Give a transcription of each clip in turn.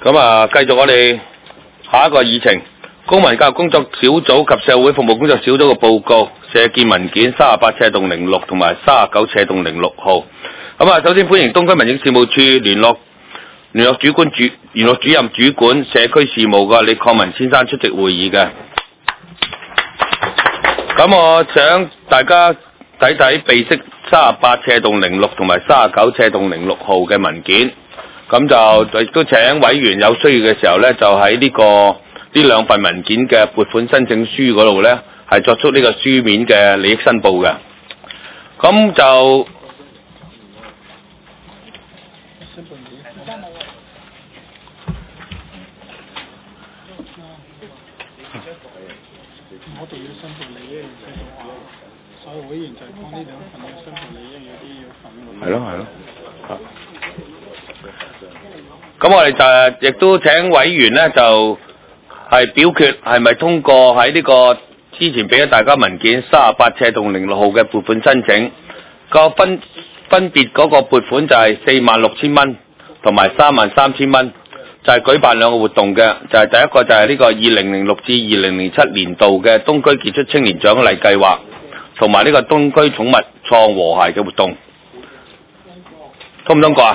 咁啊，繼續我哋下一個議程，公民教育工作小組及社會服務工作小組嘅報告，社建文件38/06同埋39/06號。咁啊，首先歡迎東區民政事務處聯絡主任主管社區事務嘅李抗文先生出席會議嘅。咁我想大家睇睇備悉38/06同埋39/06號嘅文件。咁就亦都請委員有需要嘅時候呢，就喺呢兩份文件嘅撥款申請書嗰度呢，係作出呢個書面嘅利益申報嘅。咁就我哋要申報利益，所有委員就講呢兩份要申報利益，有啲要份。係咯。 咁我哋就亦都請委員呢，就係表決係咪通過喺呢個之前俾咗大家文件38/06號嘅撥款申請，個分別嗰個撥款就係46,000蚊同埋33,000蚊，就係舉辦兩個活動嘅，就係第一個就係呢個2006至2007年度嘅東區傑出青年獎勵計劃，同埋呢個東區寵物創和諧嘅活動，通唔通過啊？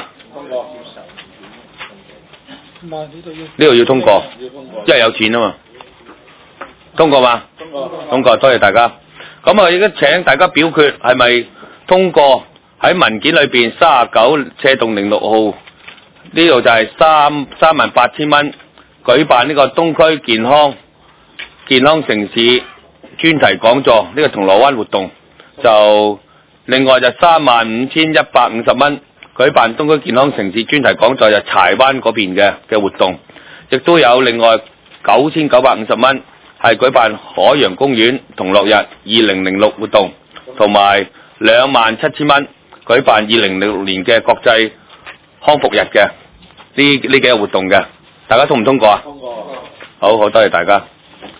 呢度要通過，因為有錢啊嘛。通過嘛？通過，多謝大家。咁啊，而家請大家表決係咪通過喺文件裏邊39/06號呢度就係38,000蚊舉辦呢個東區健康城市專題講座呢個銅鑼灣活動，就另外就35,150蚊。舉辦東區健康城市專題講座就柴灣嗰邊嘅活動，亦都有另外9,950蚊係舉辦海洋公園同樂日2006活動，同埋27,000蚊舉辦2006年嘅國際康復日嘅呢幾個活動嘅，大家通唔通過啊？通過。好，多謝大家。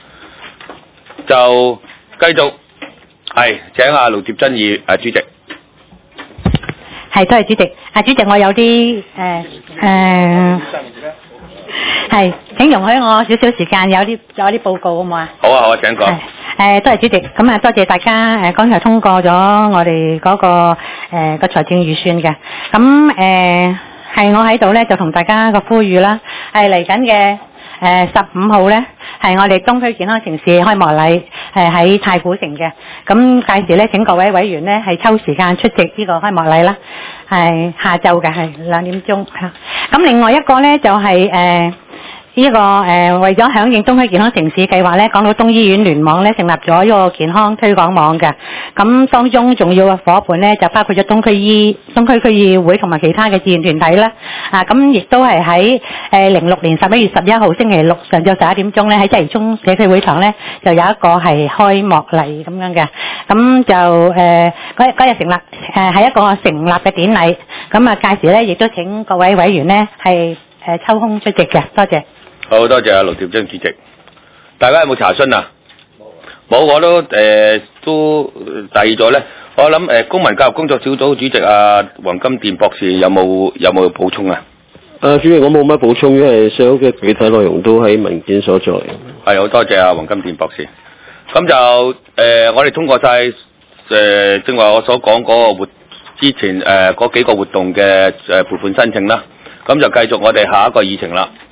就繼續係請阿盧貼珍議主席。 係，多謝主席。主席，我有啲係，請容許我少少時間有啲報告好唔好啊？ 好啊，請講。 多謝主席。咁啊，多謝大家剛才通過咗我哋嗰個財政預算嘅。咁係我喺度咧就同大家個呼籲啦，係嚟緊嘅15號咧係我哋東區健康城市開幕禮，喺太古城嘅。咁屆時咧請各位委員咧係抽時間出席呢個開幕禮啦，係下晝嘅，係2點鐘。咁另外一個咧就係呢個為咗響應東區健康城市計劃咧，港島東醫院聯網咧成立咗一個健康推廣網嘅。咁當中重要嘅夥伴咧就包括咗東區區議會同埋其他嘅志願團體啦。咁亦都係喺06年11月11號星期六上晝11點鐘咧喺鰂魚涌社區會堂咧就有一個係開幕禮咁樣嘅。咁就嗰日成立係一個成立嘅典禮。咁屆時咧亦都請各位委員咧係抽空出席嘅。多謝。 好，多謝阿盧貼珍主席。大家有冇查詢啊？冇，我都都第二咗咧。我諗公民教育工作小組主席黃金電博士有冇補充啊？ 主席，我冇乜補充，因為所有嘅具體內容都喺文件所在。 係，好多謝黃金電博士。咁就我哋通過晒正話我所講嗰個之前嗰幾個活動嘅撥款申請啦。咁就繼續我哋下一個議程啦。